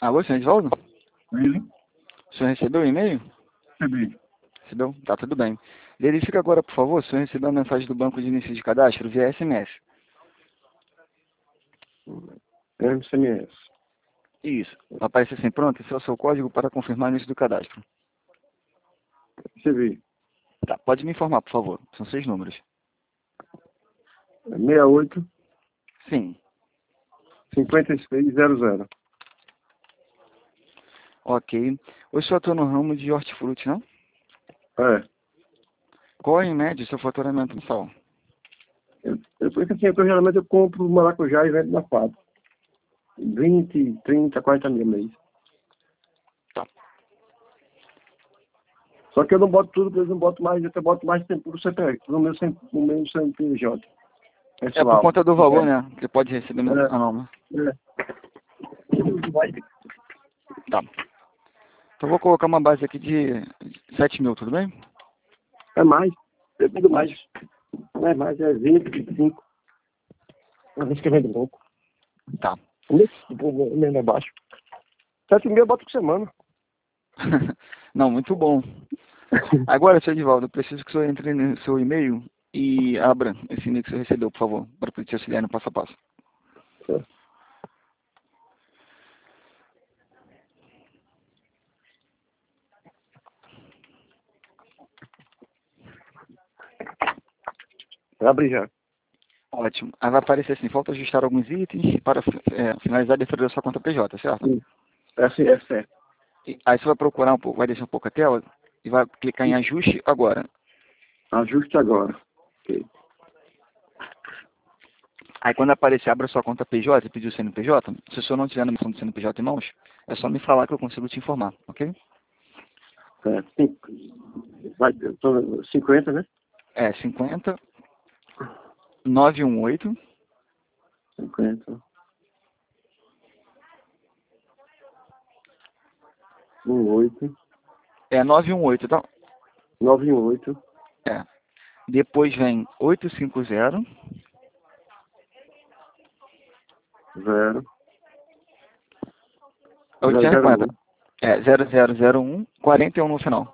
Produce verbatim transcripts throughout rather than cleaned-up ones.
Alô, senhor Edvaldo? Ele? O senhor recebeu o e-mail? Recebi. Recebeu? Tá, tudo bem. Verifica agora, por favor, se o senhor recebeu a mensagem do banco de início de cadastro via S M S. S M S. Isso. Vai aparecer assim, pronto, esse é o seu código para confirmar o início do cadastro. Recebi. Tá, pode me informar, por favor. São seis números. seis oito, Sim. cinco seis zero zero. Ok. Hoje o senhor atua no ramo de hortifruti, não? É. Qual é, em média, o seu faturamento mensal? Eu, eu, porque assim, eu, geralmente eu compro maracujá e vendo na fábrica. vinte, trinta, quarenta mil mês. Tá. Só que eu não boto tudo, porque eu não boto mais, eu até boto mais tempo pro C P F, no meu, no meu C N P J. É por Pessoal. conta do valor, É. né? Que pode receber É. a norma. É. Vai. Tá. Então vou colocar uma base aqui de sete mil, tudo bem? É mais. Depende mais. Não é mais, é vinte, vinte e cinco. Uma vez que eu vendo pouco. Tá. O mesmo é baixo. sete mil eu boto por semana. Não, muito bom. Agora, senhor Edivaldo, eu preciso que o senhor entre no seu e-mail e abra esse e-mail que o senhor recebeu, por favor, para poder te auxiliar no passo a passo. É. Abre já. Ótimo. Aí vai aparecer assim, falta ajustar alguns itens para é, finalizar a defesa da sua conta P J, certo? Sim. É, sim, é certo. E aí você vai procurar um pouco, vai deixar um pouco a tela e vai clicar em ajuste agora. Ajuste agora. Ok. Aí quando aparecer, abra sua conta P J e pedir o C N P J, se o senhor não tiver a noção do C N P J em mãos, é só me falar que eu consigo te informar, ok? É, cinco, vai, eu tô, cinquenta, né? É cinquenta, nove um oito, cinquenta. um oito. é nove um oito, tá? nove um oito. É. Depois vem oito cinco zero, zero. oitocentos e cinquenta. É, zero zero zero um, quarenta e um no final.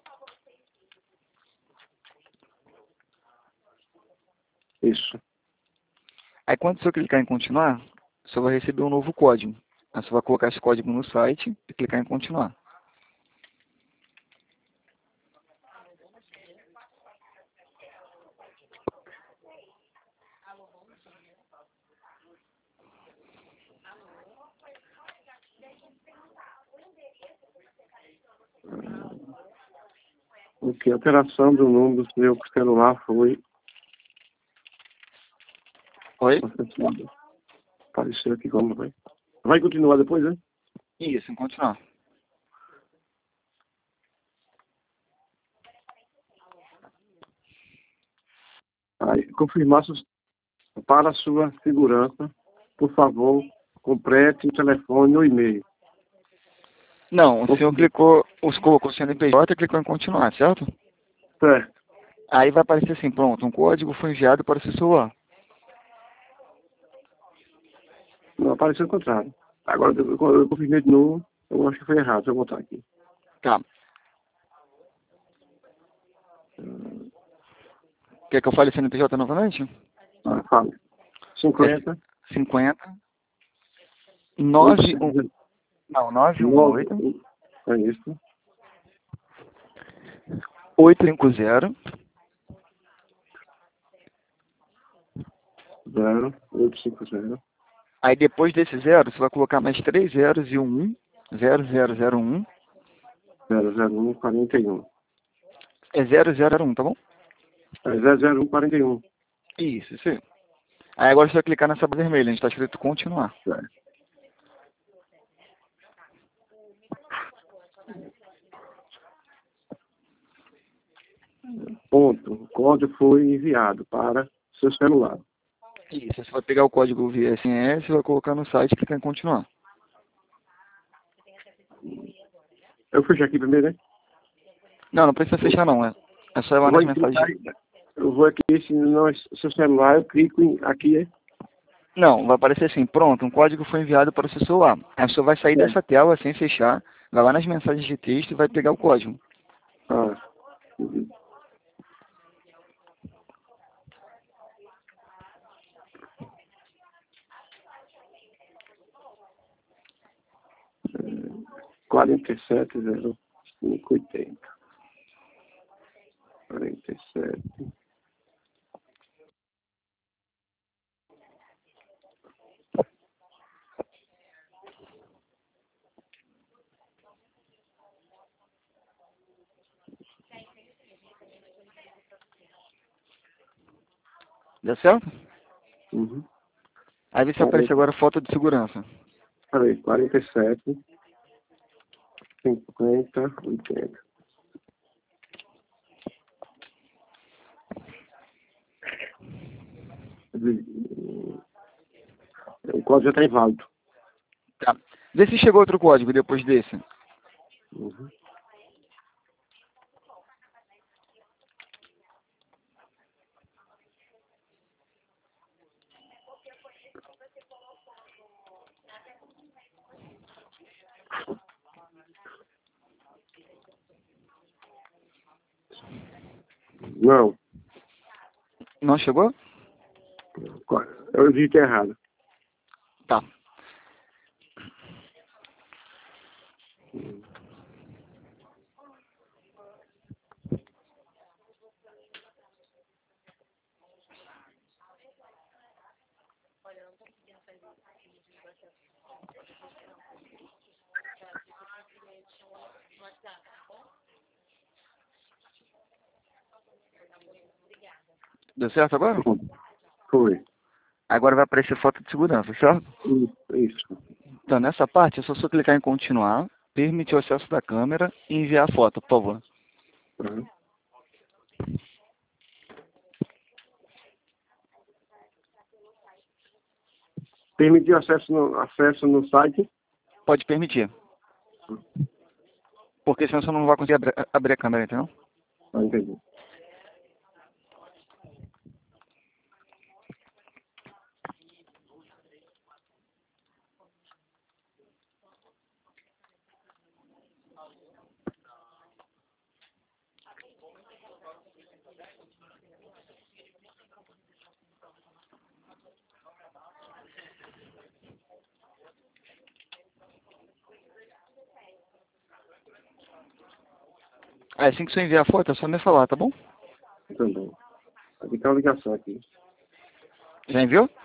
Isso. Aí quando o senhor clicar em continuar, o senhor vai receber um novo código. Aí o senhor vai colocar esse código no site e clicar em continuar. O que? A alteração do número do meu celular foi Oi? apareceu aqui como vai. Vai continuar depois, né? Isso, em continuar. Aí, confirmar sus- para a sua segurança, por favor, complete o telefone ou e-mail. Não, o senhor clicou, os colocou o C N P J e clicou em continuar, certo? Certo. Aí vai aparecer assim, pronto, um código foi enviado para o seu celular. Não apareceu o contrário. Agora eu, eu, eu confirmei de novo, eu acho que foi errado, deixa eu botar aqui. Tá. Quer que eu fale C N P J novamente? Ah, fala. cinquenta. É cinquenta, nove um, não, nove um oito, É isso. oito cinco zero, zero, oito cinco zero. aí depois desse zero, você vai colocar mais três zeros e um um, zero zero zero um, zero zero um quarenta e um. é zero zero zero um, tá bom? É zero zero um quarenta e um. Isso, isso aí. Aí agora você vai clicar nessa barra vermelha, onde está escrito continuar. Certo. Ponto. O código foi enviado para seu celular. Isso, você vai pegar o código via S M S, vai colocar no site e clicar em continuar. Eu fechei aqui primeiro, né? Não, não precisa fechar não, é, é só ir lá Eu nas vou, mensagens. clicar, eu vou aqui, se não é seu celular, eu clico em, aqui, é? Não, vai aparecer assim, pronto, um código foi enviado para o seu celular. Aí você vai sair É. dessa tela sem fechar, vai lá nas mensagens de texto e vai pegar o código. Ah, uhum. quarenta e sete, zero cinco, oitenta. quarenta e sete. Deu certo? Uhum. Aí você aparece quarenta, agora foto de segurança. peraí, quarenta e sete, cinquenta, oitenta. O código já está inválido. Tá. Vê se chegou outro código depois desse. Uhum. Não, Não chegou? eu digitei errado. Tá. Deu certo agora? Foi. Agora vai aparecer foto de segurança, certo? Isso. Isso. Então, nessa parte, é só você clicar em continuar, permitir o acesso da câmera e enviar a foto, por favor. Uhum. Permitir acesso no, acesso no site? Pode permitir. Porque senão você não vai conseguir abrir, abrir a câmera, entendeu? Ah, entendi. Aí, assim que você enviar a foto, é só me falar, tá bom? Também. Tem que ter uma ligação aqui. Já enviou?